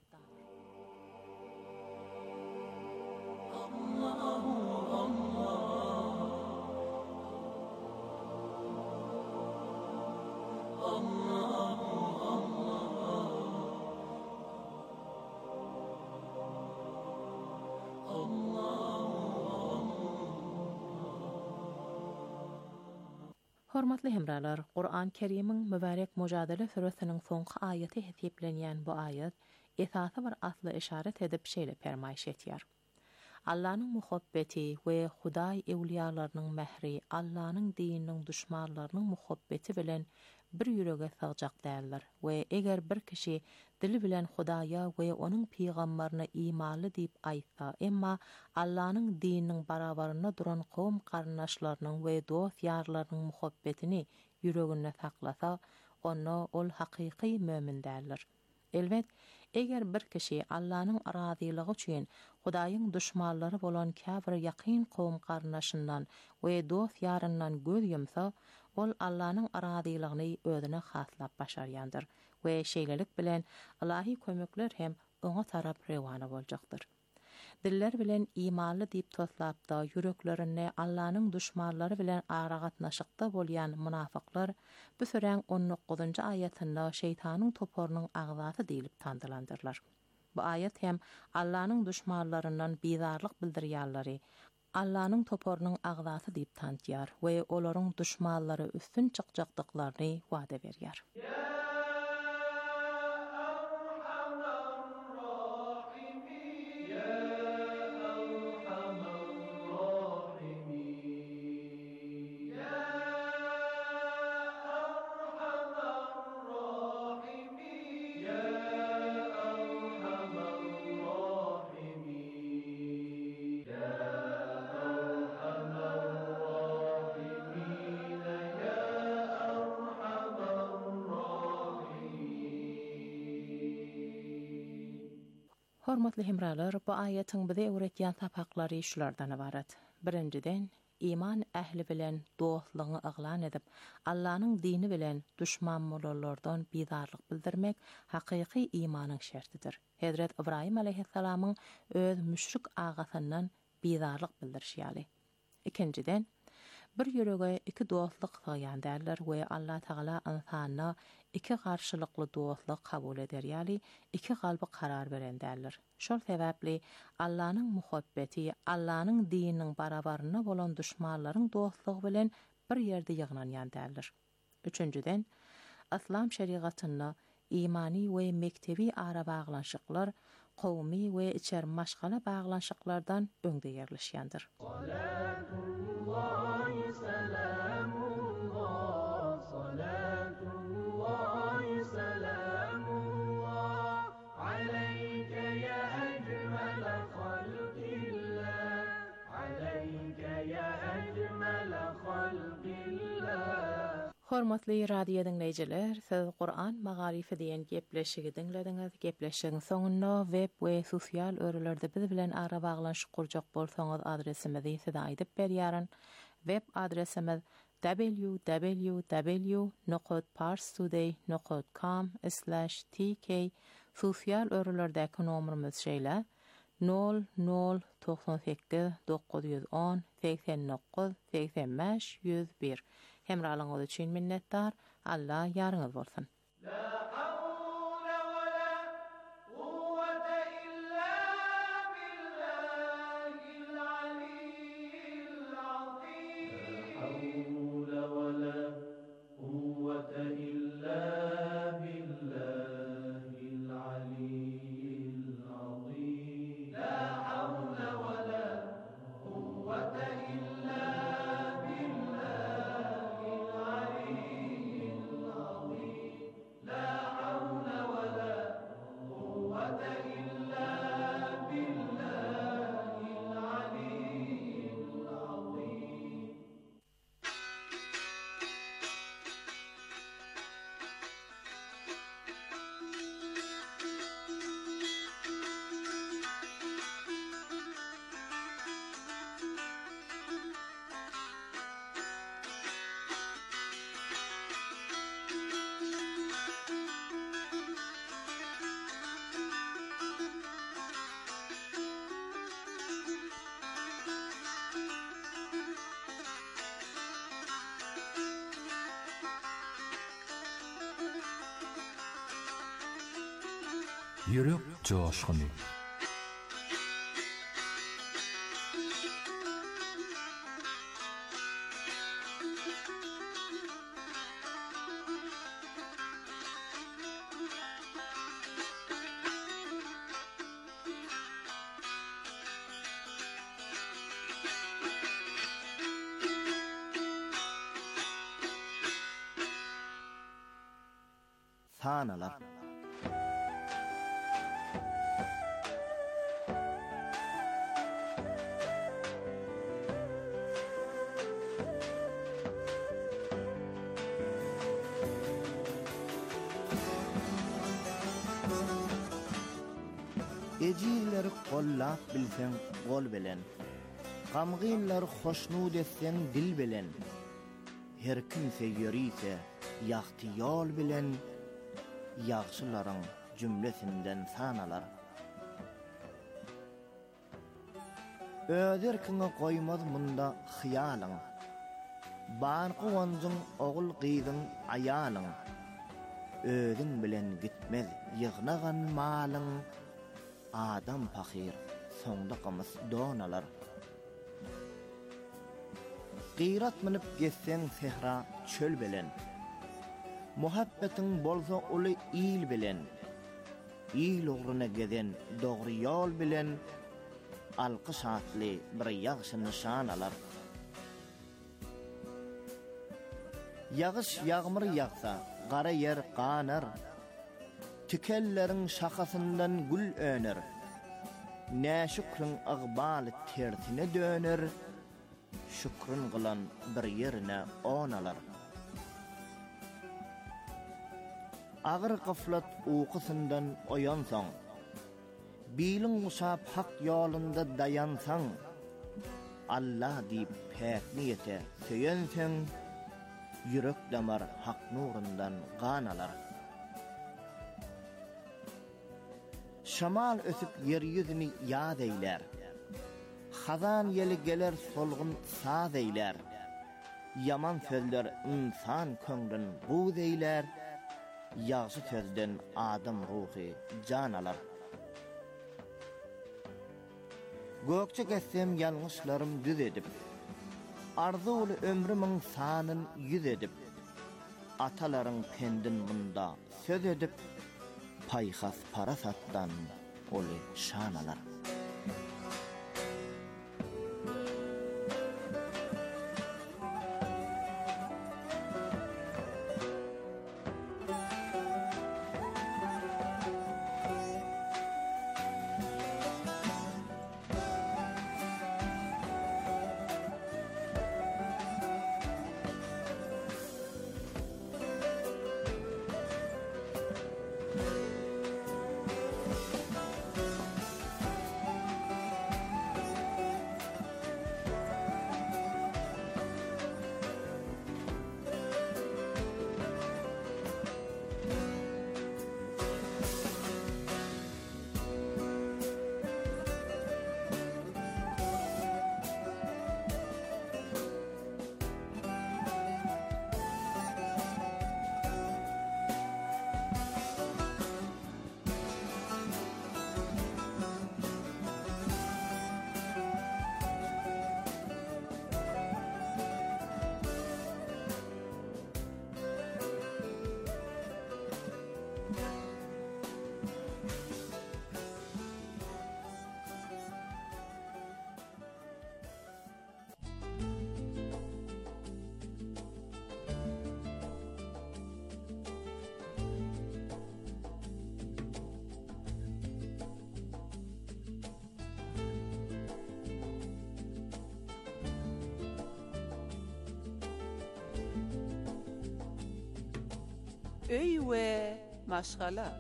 Hormatly hemralar, Qur'an Kerim'in mübarek Mujadele Suresi'nin soňky aýaty hesiplenýän bu aýat esasy bir asly işaret edip şeýle permaýş etýär. Allah'nyň muhabbeti we Hudaý ewliyalarynyň mehri, Allah'nyň dininiň düşmanlarynyň muhabbeti bilen bir ýürege sığjak däldir we eger bir kişi dili bilen Hudaýa we onuň peýgamberine imanly diýip aýtsa, emma Allah'nyň dininiň barabaryna duran kawm garnaşlarynyň we dost ýarlarynyň muhabbetini ýüreginde saklasa, onda ol hakyky mömin däldir. Elbet, eger bir kişi Allah'nyň arazylygy üçin Hudaýyň düşmanlary bolan käbir ýakyn kawm garnaşyndan we dost ýaryndan göz ýumsa, ol Allah'nyň arazylygyny özüne haslap başarýandyr we şeýlelik bilen Allahy kömekler hem oňa tarap rewany boljakdyr. Diller bilen imanly diýip toslapda yüreklerine Allah'nyň düşmanlary bilen aragatnaşykda bolýan munafyklar bu süreň 19-njy aýatynda şeytanyň toporunyň agzasy diýilip tandylandyrlar. Bu aýat hem Allah'nyň düşmanlaryndan bizarlyk bildirýärleri, Allah'nyň toporunyň agzasy diýip tanýar we olaryň düşmanlary üstün çykjakdyklaryny wada berýär. Hormatly hemralar, bu aýatyň bize öwretýän sapaklary şulardan ibaret. Birinciden, iman ähli bilen dostluğu ıglan edip, Allah'ın dini bilen düşman bolanlardan bidarlyk bildirmek hakyky imanyň şertidir. Hazrat İbrahim aleyhissalamyň öz müşrik agasyndan bidarlyk bildirýäli. Ikinciden, bir ýörege iki dostlyk saýan därler we Allah Taala insana iki garşylykly dostlyk kabul eder, ýaly iki galby karar beren därler. Şol sebäpli Allah'ın muhabbeti, Allah'ın dininiň barabaryna bolan düşmanlaryň dostlugy bilen bir ýerde ýygnanan därler. Üçüncüden, İslam şeriatyna imani we mektebi ara baglanşyklar, kowmy we içer maşgala baglanşyklardan öňde ýerleşýändir. Hormatly radio dinleyijiler, siz Qur'an magarifi diýen gepleşigi dinlediňiz. Gepleşigiň soňunda web we sosial örelerde biz bilen ara baglanşyk kurjak bolsaňyz adresimizi size aýdyp berýäryn. Web adresimiz www.parstoday.com/tk. Sosial örelerdäki nomerimiz şeýle 0098 910 89 85 101. Hemralyňyz üçin minnetdar. Allah ýarňyz bolsun. Yürek coşkunu. Sanalar. Ejilleri qollap bilsen qol bilen, gamgynları hoşnud etsen dil bilen, her kimse ýörýse ýagty ýol bilen, ýagşylaryň jümlesinden sanalar. Öderkine goýmaz munda hyýalyň, barky onjyň ogul gyzyň aýalyň, özüň bilen gitmez ýygnagan malyň, adam pahyr soňda gymys donalar. Gyrat minip geçsen sehra çöl bilen, muhabbetiň bolsa uly il bilen, il ugruna geden dogry ýol bilen, alqy şatly bir ýagşy nişan alar. Ýagyş ýagmyr ýagsa, gara yer qanar, tükelleriň şakasyndan gül öner, näşükrün aqbaly tersine döner, şükrün gylan bir ýerine onalar. Agyr gaflat uqusyndan oýansaň, bilin musap hak ýolunda dayansaň, Allah diýip pek niyete söýenseň, yürek damar hak nurundan ganalar. Şamal ösüp yeryüzüni yad eyler. Hazan yeli geler solgun saz eyler. Yaman sözler insan köngün buz eyler. Yağşı sözden adam ruhi can alar. Gökçe kessem yanlışlarım düz edip, arzulu ömrümün sanın yüz edip, ataların kendin bunda söz edip, payhas parasattan oli şan alar. Öy we maşgala.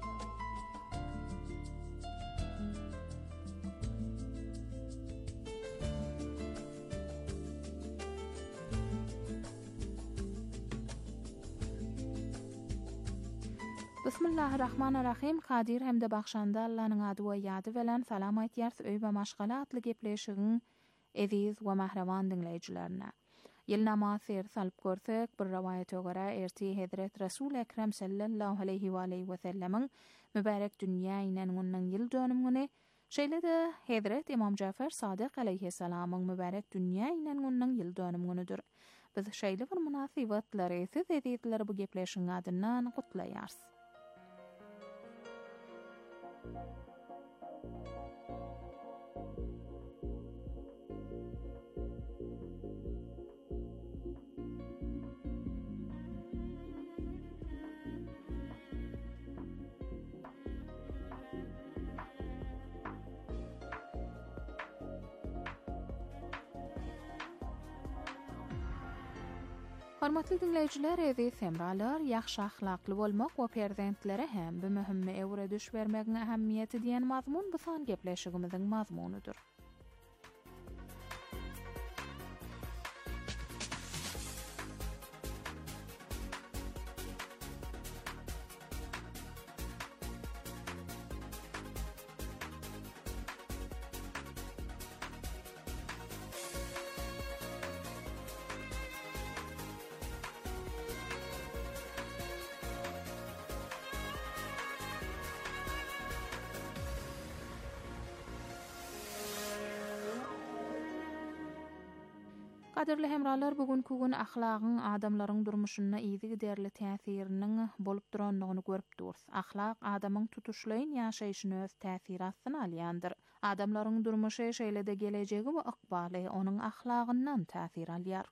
Bismillahirrahmanirrahim. Kadir hem de baxşanda Allah'ın adı ve yadı veren salam aytýars öy we maşgala atly gepleşigiň eziz we mahrawan dinleýijilerine. Yıl namazı salıp görsek bir rivayete göre erti Hazret Resul Ekrem sallallahu aleyhi ve sellem'in mübarek dünya inen onun yıl dönümüne şeýle de Hazret İmam Cafer Sadık aleyhissalam'ın mübarek dünya inen onun yıl dönümüdür. Biz şeýle bir münasibatlary siz editler bu gepleşiň adyndan gutlaýars. Hormatly dinleyijiler, eziz semralar, ýaxşy ahlakly bolmak we perzentlere hem bir mühim ewre düş bermegiň ähemmiyeti diýen mazmun bu san gepleşigimiziň mazmunudur. Kaderli hemralar, bugünkü gün ahlagyň adamlaryň durmuşyna iýdi giderli täsiriniň bolup duranlygyny görüp durýarys. Ahlak adamyň tutuşlaryň ýaşaýyşyna öz täsiri astyna alýandyr. Adamlaryň durmuşy şeýle de gelejegi we ykbaly onuň ahlagyndan täsir alýar.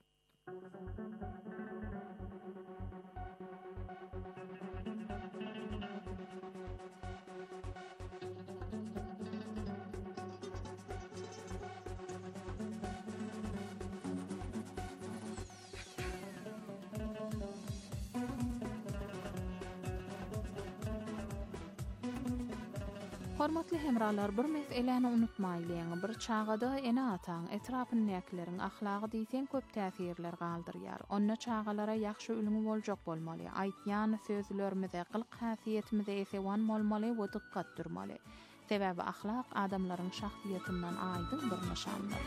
Hormatly hemralar, bir meseleni unutmaýlyň. Bir çağada ene atan etrapyndakylaryň ahlagy diýsen köp täsirler galdyrýar. Onna çağalara ýaxşy ülüňi boljak bolmaly. Aýtýan sözlerimize, kılk häsiýetimize esewan bolmaly we dykkat durmaly. Sebäbi ahlak adamlaryň şahsiýetinden aýdyn bir nişandyr.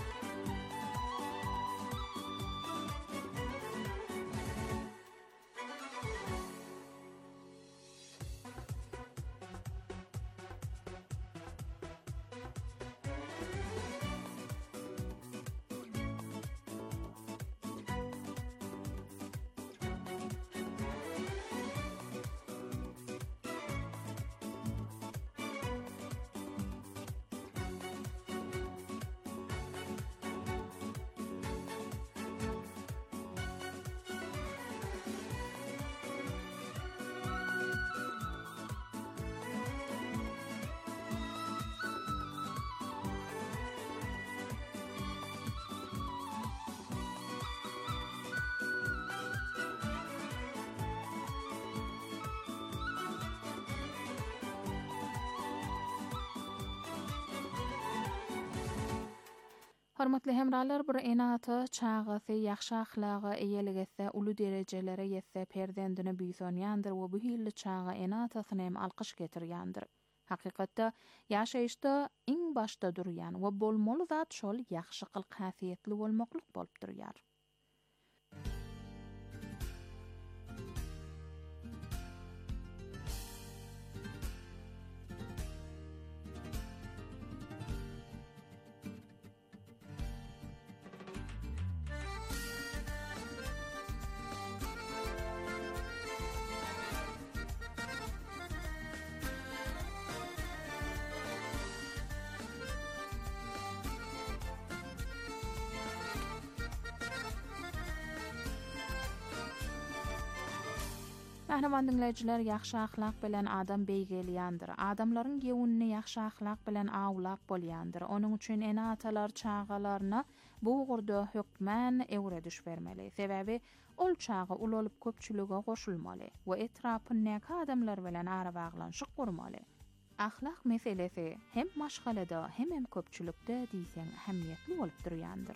Hormatly hemralar, bir enata çağasy ýaxşy ahlaga eýeligese uly derejelere ýetse perdendine büýsönýändir we bu hilli çağa enatasyny hem alkyş getirýändir. Hakykatda ýaşaýyşda iň başda durýan we bolmaly zat şol ýaxşy kılk häsiýetli bolmaklyk bolup durýar. Mahraman dinleyijiler, ýaxşy ahlak bilen adam beýgelýändir. Adamlaryň gewünni ýaxşy ahlak bilen awlak bolýandyr. Onuň üçin enatalar çağalaryna bu gurda hökmän ewre düşbermeli. Sebäbi ol çağa ul olup köpçülige goşulmaly we etrapyndaky adamlar bilen ara baglanşyk gurmaly. Ahlak meselesi hem maşgalada hem köpçülükde diýsen ähmiýetli bolup durýandyr.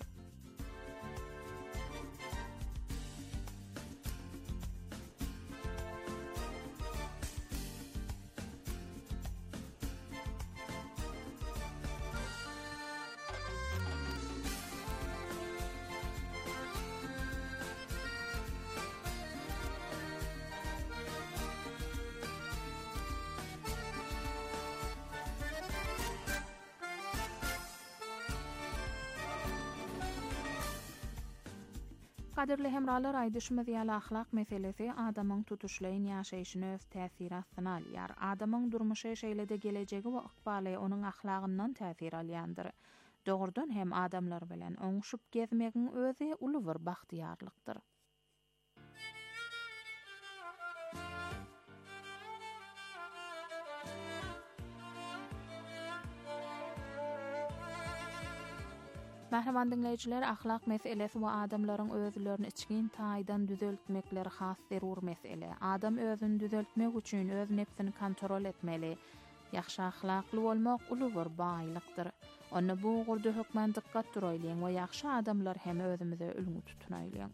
Kadirli hemralar, aýdyşymyz ýaly ahlak meselesi adamyň tutuşlaryň ýaşaýyşyna öz täsiri astyna alýar. Adamyň durmuşy şeýlede gelejegi we ykbaly onuň ahlagyndan täsir alýandyr. Dogrudan hem adamlar bilen oňşup gezmegiň özi uly bir bagtyarlykdyr. Mahraman dinleyijiler, ahlak meselesi we adamlaryň özlerini içgin taýdan düzeltmekleri has zerur mesele. Adam özüni düzeltmek üçin öz nepsini kontrol etmeli. Ýaxşy ahlakly bolmak uly bir baýlykdyr. Ony bu gurda hökmän dykkat duraýlyň we ýaxşy adamlar hem özümize ulgy tutunaýlyň.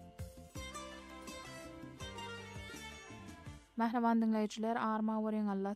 Mahraman dinleyijiler, arma wering Allah